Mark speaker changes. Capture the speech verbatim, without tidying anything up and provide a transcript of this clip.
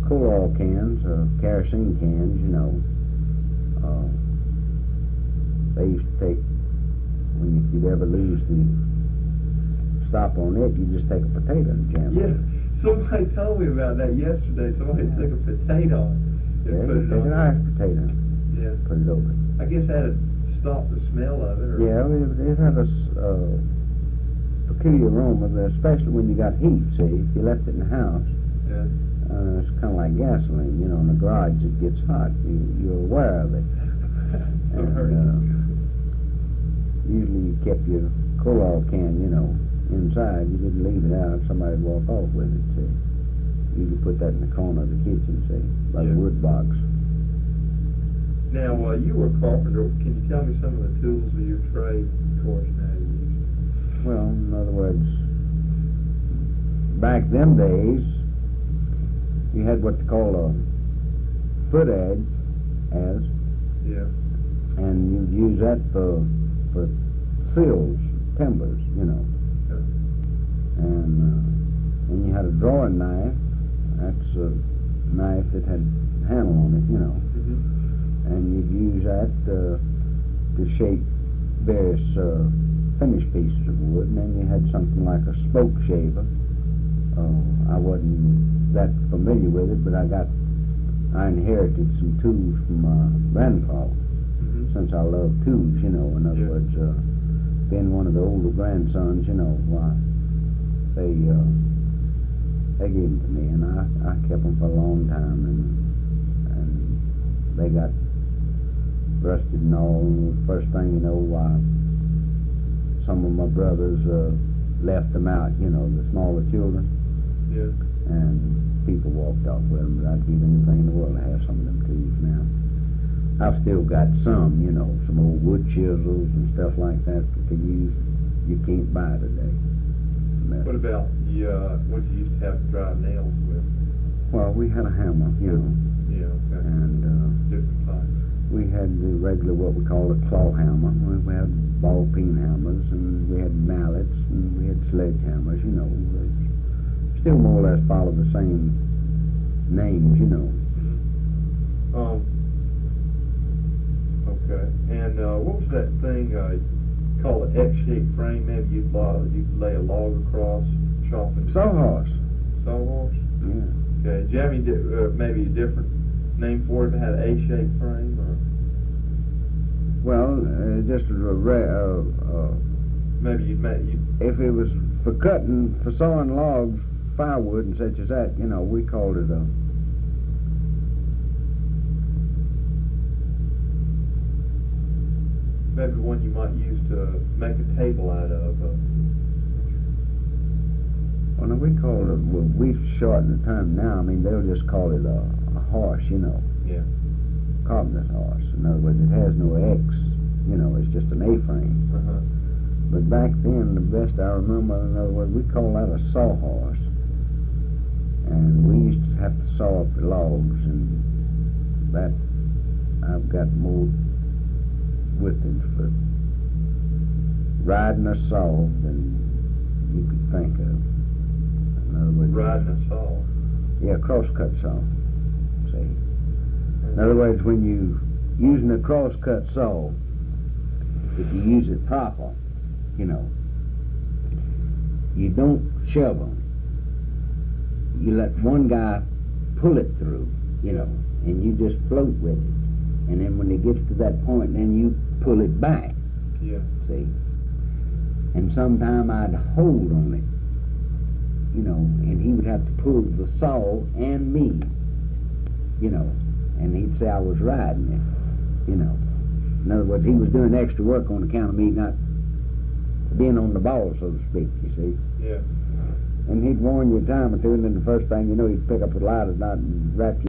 Speaker 1: coal oil cans, uh, kerosene cans, you know. Uh, they used to take, when if you'd ever lose the stop on it, you just take a potato and jam
Speaker 2: Yeah,
Speaker 1: it.
Speaker 2: somebody told me about that yesterday. Somebody
Speaker 1: Yeah.
Speaker 2: took a potato and
Speaker 1: Yeah,
Speaker 2: put
Speaker 1: you
Speaker 2: it
Speaker 1: take
Speaker 2: on.
Speaker 1: an Irish potato,
Speaker 2: Yeah.
Speaker 1: put it over it.
Speaker 2: I guess that'd stop the smell of it. Or
Speaker 1: Yeah, it, it had a s- uh, peculiar aroma, but especially when you got heat, see. If you left it in the house,
Speaker 2: Yeah.
Speaker 1: uh, it's kind of like gasoline, you know, in the garage it gets hot. You, you're aware of it.
Speaker 2: I've
Speaker 1: And,
Speaker 2: heard
Speaker 1: uh,
Speaker 2: it.
Speaker 1: usually you kept your coal oil can, you know, inside. You didn't leave it out. Somebody'd walk off with it, see. You could put that in the corner of the kitchen, see, by
Speaker 2: Yeah.
Speaker 1: the wood box.
Speaker 2: Now, uh, you were a carpenter. Can you tell me some of the tools of your trade, of course, now you use?
Speaker 1: Well, in other words, back them days, you had what they call a foot adze, as,
Speaker 2: Yeah.
Speaker 1: and you'd use that for for sills, timbers, you know.
Speaker 2: Yeah.
Speaker 1: And uh, and you had a drawing knife. That's a knife that had a handle on it, you know.
Speaker 2: Mm-hmm.
Speaker 1: And you'd use that uh, to shape various uh, finished pieces of wood. And then you had something like a spoke shaver. Uh, I wasn't that familiar with it, but I got I inherited some tools from my grandfather.
Speaker 2: Mm-hmm.
Speaker 1: Since I love tools, you know. In other
Speaker 2: Yeah.
Speaker 1: words, uh, being one of the older grandsons, you know, why they uh, they gave them to me, and I, I kept them for a long time, and and they got rusted and all. And the first thing you know, why some of my brothers uh, left them out, you know, the smaller children,
Speaker 2: Yeah.
Speaker 1: and people walked off with them. But I'd give anything in the world to have some of them tools now. I've still got some, you know, some old wood chisels and stuff like that that they use. You can't buy today.
Speaker 2: What about the, uh, what you used to have to drive nails with?
Speaker 1: Well, we had a hammer, you know,
Speaker 2: Yeah, okay.
Speaker 1: and uh,
Speaker 2: Different types.
Speaker 1: we had the regular, what we call a claw hammer. We had ball peen hammers, and we had mallets, and we had sledgehammers, you know. They still more or less follow the same names, you know.
Speaker 2: Mm-hmm. Um, okay. And uh, what was that thing uh, called an X-shaped frame? Maybe you'd, lay, you'd lay a log across, chopping.
Speaker 1: Sawhorse.
Speaker 2: Sawhorse?
Speaker 1: Yeah.
Speaker 2: Okay. Do you have any, di- uh, maybe a different name for it if it had an A-shaped frame? Or
Speaker 1: Well, uh, just as a re- uh, uh,
Speaker 2: maybe you'd make, you
Speaker 1: if it was for cutting, for sawing logs, firewood and such as that, you know, we called it a,
Speaker 2: maybe one you might use to make a table out of. Uh,
Speaker 1: well, no, we call it, well, we've shortened the term now. I mean, they'll just call it a, a horse, you know,
Speaker 2: yeah.
Speaker 1: carpenter's horse. In other words, it has no X, you know, it's just an A-frame.
Speaker 2: Uh-huh.
Speaker 1: But back then, the best I remember, in other words, we call that a sawhorse. And we used to have to saw up the logs, and that, I've got more whippings for riding a saw than you could think of. In other words,
Speaker 2: Riding a saw.
Speaker 1: yeah, crosscut saw. See, in other words, when you using a crosscut saw, if you use it proper, you know, you don't shove them. You let one guy pull it through, you know, and you just float with it. And then when it gets to that point, then you pull it back,
Speaker 2: Yeah.
Speaker 1: see. And sometime I'd hold on it, you know, and he would have to pull the saw and me, you know, and he'd say I was riding it, you know. In other words, he was doing extra work on account of me not being on the ball, so to speak, you see.
Speaker 2: Yeah.
Speaker 1: And he'd warn you a time or two, and then the first thing you know, he'd pick up a lighter knot and wrap you